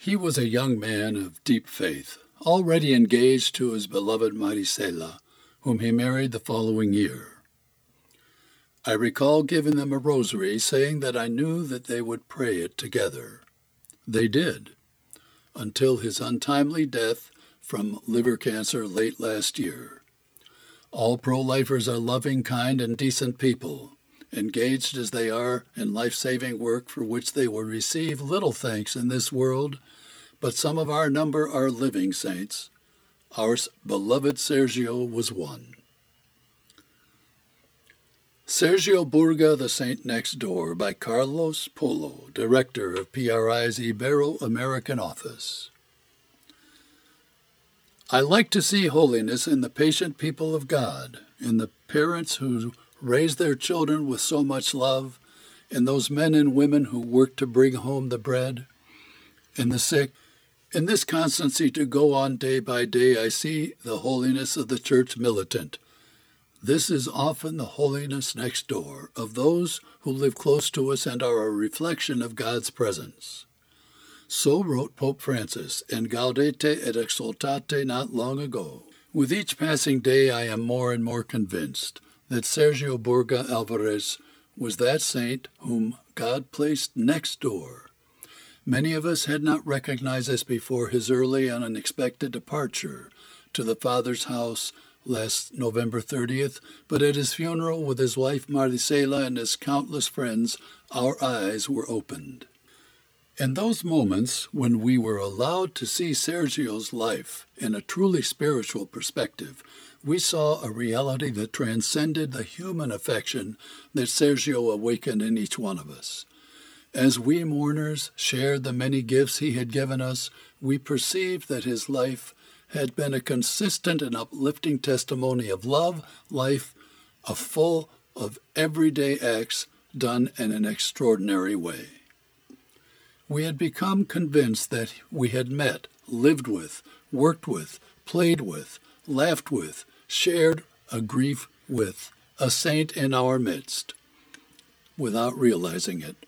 He was a young man of deep faith, already engaged to his beloved Marisela, whom he married the following year. I recall giving them a rosary, saying that I knew that they would pray it together. They did, until his untimely death from liver cancer late last year. All pro-lifers are loving, kind, and decent people, engaged as they are in life-saving work for which they will receive little thanks in this world, but some of our number are living saints. Our beloved Sergio was one. Sergio Burga, The Saint Next Door, by Carlos Polo, director of PRI's Ibero-American office. I like to see holiness in the patient people of God, in the parents who raise their children with so much love, in those men and women who work to bring home the bread, in the sick. In this constancy to go on day by day, I see the holiness of the church militant. This is often the holiness next door of those who live close to us and are a reflection of God's presence. So wrote Pope Francis in Gaudete et Exsultate not long ago. With each passing day, I am more and more convinced that Sergio Burga Alvarez was that saint whom God placed next door. Many of us had not recognized this before his early and unexpected departure to the Father's house last November 30th, but at his funeral with his wife Marisela and his countless friends, our eyes were opened. In those moments when we were allowed to see Sergio's life in a truly spiritual perspective, we saw a reality that transcended the human affection that Sergio awakened in each one of us. As we mourners shared the many gifts he had given us, we perceived that his life had been a consistent and uplifting testimony of love, life, full of everyday acts done in an extraordinary way. We had become convinced that we had met, lived with, worked with, played with, laughed with, shared a grief with a saint in our midst, without realizing it.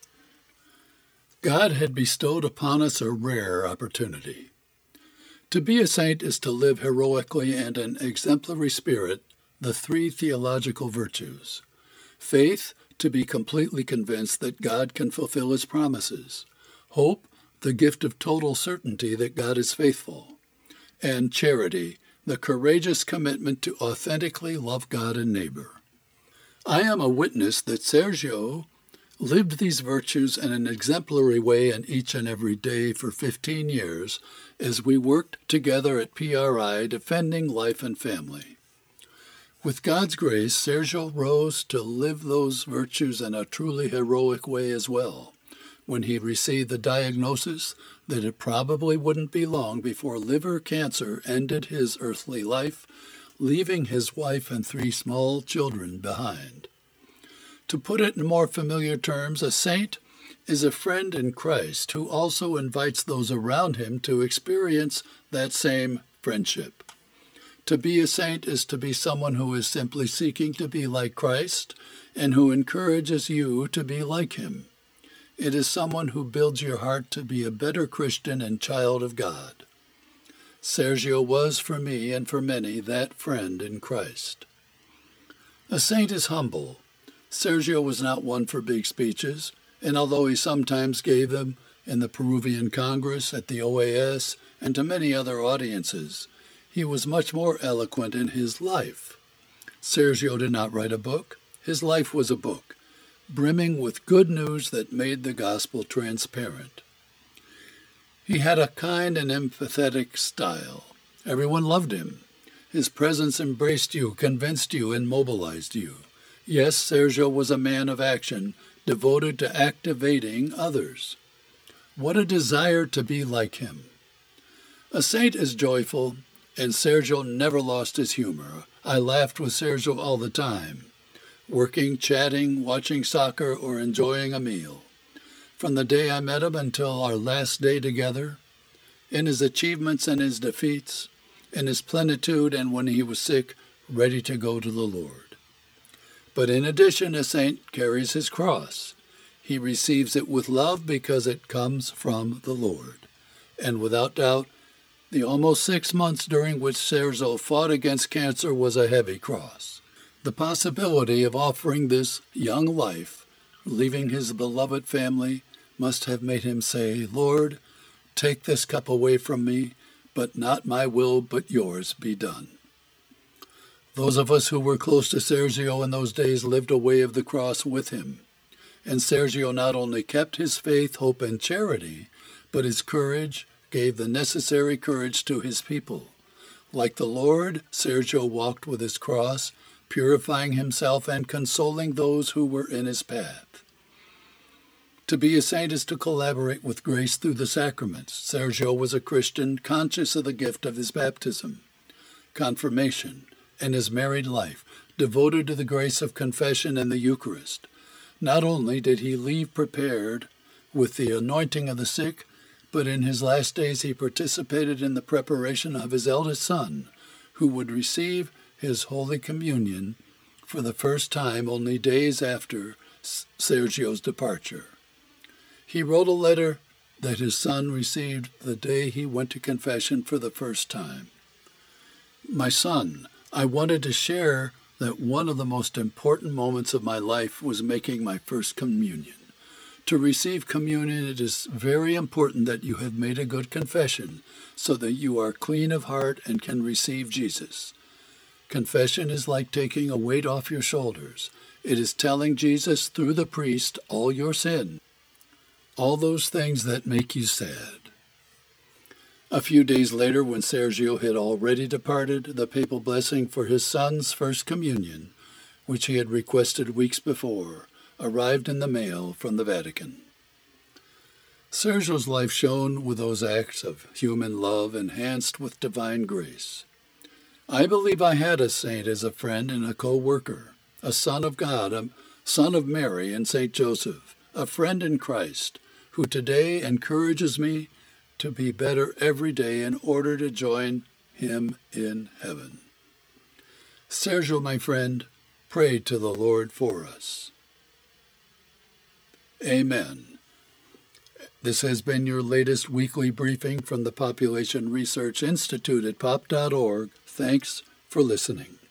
God had bestowed upon us a rare opportunity. To be a saint is to live heroically and in exemplary spirit the three theological virtues. Faith, to be completely convinced that God can fulfill his promises. Hope, the gift of total certainty that God is faithful. And charity, the courageous commitment to authentically love God and neighbor. I am a witness that Sergio lived these virtues in an exemplary way in each and every day for 15 years as we worked together at PRI defending life and family. With God's grace, Sergio rose to live those virtues in a truly heroic way as well, when he received the diagnosis that it probably wouldn't be long before liver cancer ended his earthly life, leaving his wife and 3 small children behind. To put it in more familiar terms, a saint is a friend in Christ who also invites those around him to experience that same friendship. To be a saint is to be someone who is simply seeking to be like Christ and who encourages you to be like him. It is someone who builds your heart to be a better Christian and child of God. Sergio was for me and for many that friend in Christ. A saint is humble. Sergio was not one for big speeches, and although he sometimes gave them in the Peruvian Congress, at the OAS, and to many other audiences, he was much more eloquent in his life. Sergio did not write a book. His life was a book, brimming with good news that made the gospel transparent. He had a kind and empathetic style. Everyone loved him. His presence embraced you, convinced you, and mobilized you. Yes, Sergio was a man of action, devoted to activating others. What a desire to be like him. A saint is joyful, and Sergio never lost his humor. I laughed with Sergio all the time, working, chatting, watching soccer, or enjoying a meal. From the day I met him until our last day together, in his achievements and his defeats, in his plenitude and when he was sick, ready to go to the Lord. But in addition, a saint carries his cross. He receives it with love because it comes from the Lord. and without doubt, the almost 6 months during which Sergio fought against cancer was a heavy cross. The possibility of offering this young life, leaving his beloved family, must have made him say, "Lord, take this cup away from me, but not my will but yours be done." Those of us who were close to Sergio in those days lived a way of the cross with him. And Sergio not only kept his faith, hope, and charity, but his courage gave the necessary courage to his people. Like the Lord, Sergio walked with his cross, purifying himself and consoling those who were in his path. To be a saint is to collaborate with grace through the sacraments. Sergio was a Christian, conscious of the gift of his baptism, confirmation, and his married life, devoted to the grace of confession and the Eucharist. Not only did he leave prepared with the anointing of the sick, but in his last days he participated in the preparation of his eldest son, who would receive his Holy Communion for the first time only days after Sergio's departure. He wrote a letter that his son received the day he went to confession for the first time. "My son, I wanted to share that one of the most important moments of my life was making my first communion. To receive communion, it is very important that you have made a good confession so that you are clean of heart and can receive Jesus. Confession is like taking a weight off your shoulders. It is telling Jesus through the priest all your sin, all those things that make you sad." A few days later, when Sergio had already departed, the papal blessing for his son's first communion, which he had requested weeks before, arrived in the mail from the Vatican. Sergio's life shone with those acts of human love enhanced with divine grace. I believe I had a saint as a friend and a co-worker, a son of God, a son of Mary and St. Joseph, a friend in Christ, who today encourages me to be better every day in order to join him in heaven. Sergio, my friend, pray to the Lord for us. Amen. This has been your latest weekly briefing from the Population Research Institute at pop.org. Thanks for listening.